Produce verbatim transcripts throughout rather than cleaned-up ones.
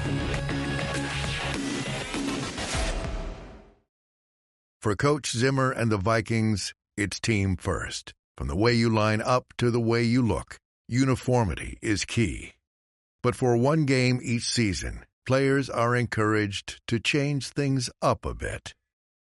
For Coach Zimmer and the Vikings, it's team first. From the way you line up to the way you look, uniformity is key. But for one game each season, players are encouraged to change things up a bit.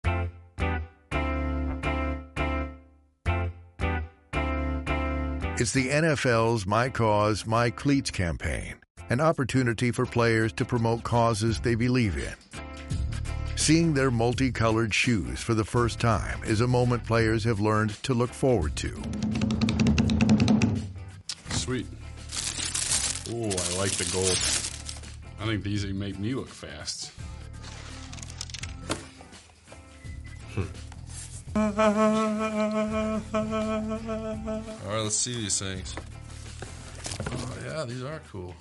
It's the N F L's My Cause, My Cleats campaign, an opportunity for players to promote causes they believe in. Seeing their multicolored shoes for the first time is a moment players have learned to look forward to. Sweet. Ooh, I like the gold. I think these make me look fast. All right, let's see these things. Oh, yeah, these are cool.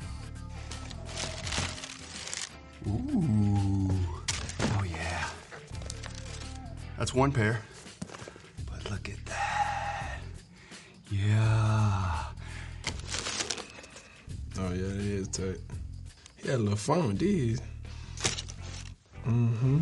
Ooh. Oh, yeah. That's one pair. But look at that. Yeah. Oh, yeah, it is tight. He had a little fun with these. Mm-hmm.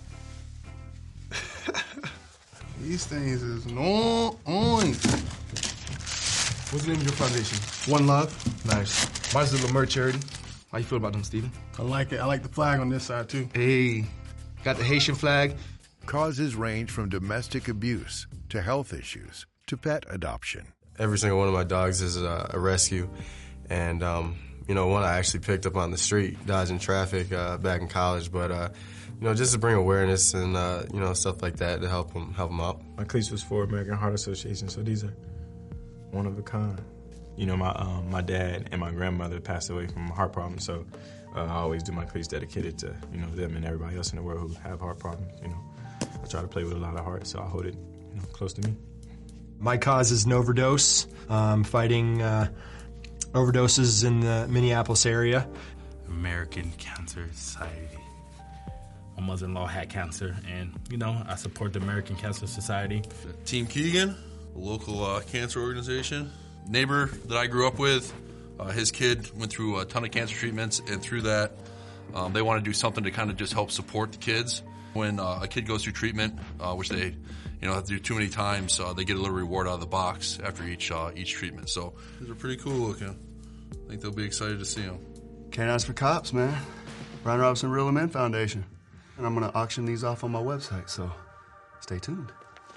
These things is on. on. What's the name of your foundation? One Love. Nice. Mine's the Lemur Charity. How you feel about them, Steven? I like it. I like the flag on this side, too. Hey, got the Haitian flag. Causes range from domestic abuse to health issues to pet adoption. Every single one of my dogs is a, a rescue. And, um, you know, one I actually picked up on the street, dodging traffic uh, back in college. But, uh, you know, just to bring awareness and, uh, you know, stuff like that to help them, help them out. My cleats was for American Heart Association, so these are one of a kind. You know, my um, my dad and my grandmother passed away from heart problems, so uh, I always do my cleats dedicated to, you know, them and everybody else in the world who have heart problems, you know. I try to play with a lot of heart, so I hold it, you know, close to me. My cause is an overdose. Um, fighting uh, overdoses in the Minneapolis area. American Cancer Society. My mother-in-law had cancer, and, you know, I support the American Cancer Society. Team Keegan, a local uh, cancer organization. Neighbor that I grew up with, uh, his kid went through a ton of cancer treatments, and through that, um, they want to do something to kind of just help support the kids. When uh, a kid goes through treatment, uh, which they, you know, have to do too many times, uh, they get a little reward out of the box after each uh, each treatment. So these are pretty cool looking. I think they'll be excited to see them. Canines for Cops, man. Brian Robinson Real Men Foundation. And I'm going to auction these off on my website, so stay tuned.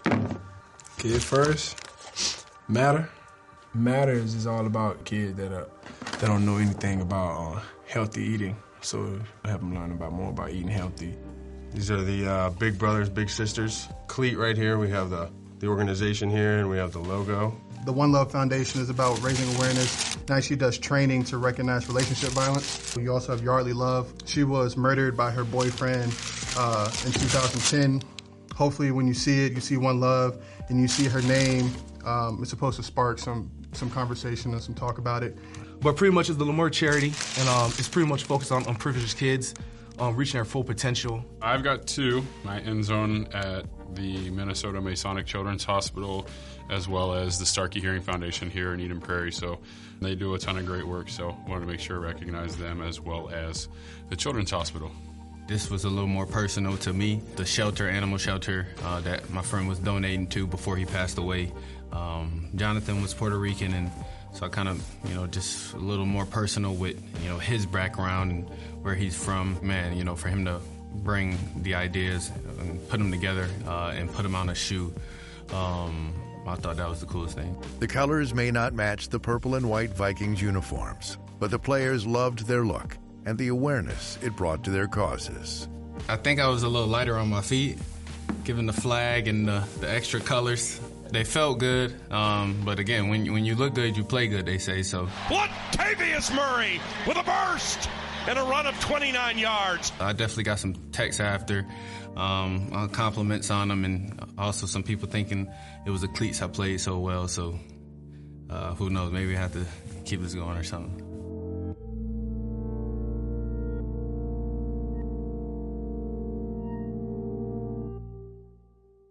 Kids first. Matter. Matters is all about kids that are that don't know anything about uh, healthy eating. So I help them learn about more about eating healthy. These are the uh, Big Brothers, Big Sisters. Cleat right here. We have the, the organization here, and we have the logo. The One Love Foundation is about raising awareness. Now she does training to recognize relationship violence. You also have Yardley Love. She was murdered by her boyfriend uh, in two thousand ten. Hopefully when you see it, you see One Love, and you see her name, um, it's supposed to spark some, some conversation and some talk about it. But pretty much it's the Lemur Charity, and um, it's pretty much focused on, on privileged kids um, reaching their full potential. I've got two. My end zone at the Minnesota Masonic Children's Hospital, as well as the Starkey Hearing Foundation here in Eden Prairie. So they do a ton of great work, so I wanted to make sure I recognize them as well as the Children's Hospital. This was a little more personal to me. The shelter, animal shelter, uh, that my friend was donating to before he passed away. Um, Jonathan was Puerto Rican, and so I kind of, you know, just a little more personal with, you know, his background and where he's from. Man, you know, for him to bring the ideas and put them together uh, and put them on a shoe, um, I thought that was the coolest thing. The colors may not match the purple and white Vikings uniforms, but the players loved their look and the awareness it brought to their causes. I think I was a little lighter on my feet, given the flag and the, the extra colors. They felt good, um, but again, when, when you look good, you play good, they say, so. Latavius Murray with a burst and a run of twenty-nine yards. I definitely got some texts after, um, uh, compliments on them, and also some people thinking it was the cleats I played so well, so uh, who knows, maybe I have to keep this going or something.